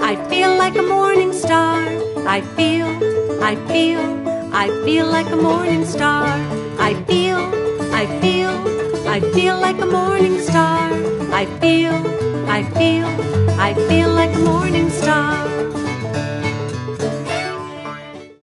I feel like a morning star. I feel like a morning star. I feel like a morning star. I feel like a morning star.